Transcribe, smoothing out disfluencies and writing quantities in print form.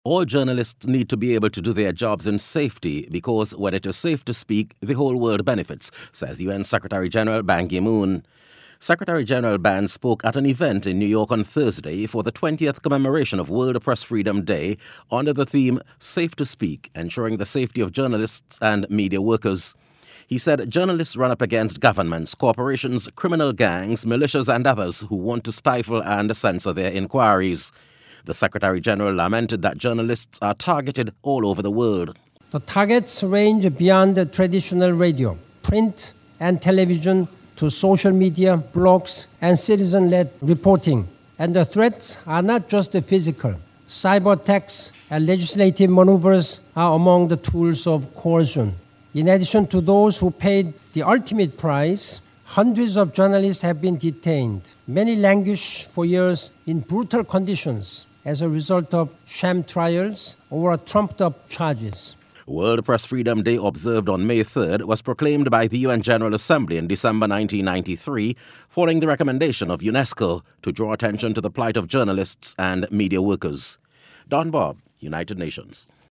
All journalists need to be able to do their jobs in safety because when it is safe to speak, the whole world benefits, says UN Secretary-General Ban Ki-moon. Secretary-General Ban spoke at an event in New York on Thursday for the 20th commemoration of World Press Freedom Day under the theme Safe to Speak, ensuring the safety of journalists and media workers. He said journalists run up against governments, corporations, criminal gangs, militias and others who want to stifle and censor their inquiries. The Secretary-General lamented that journalists are targeted all over the world. The targets range beyond the traditional radio, print and television to social media, blogs and citizen-led reporting. And the threats are not just physical. Cyber attacks and legislative maneuvers are among the tools of coercion. In addition to those who paid the ultimate price, hundreds of journalists have been detained. Many languish for years in brutal conditions as a result of sham trials or trumped-up charges. World Press Freedom Day, observed on May 3rd, was proclaimed by the UN General Assembly in December 1993, following the recommendation of UNESCO to draw attention to the plight of journalists and media workers. Don Bob, United Nations.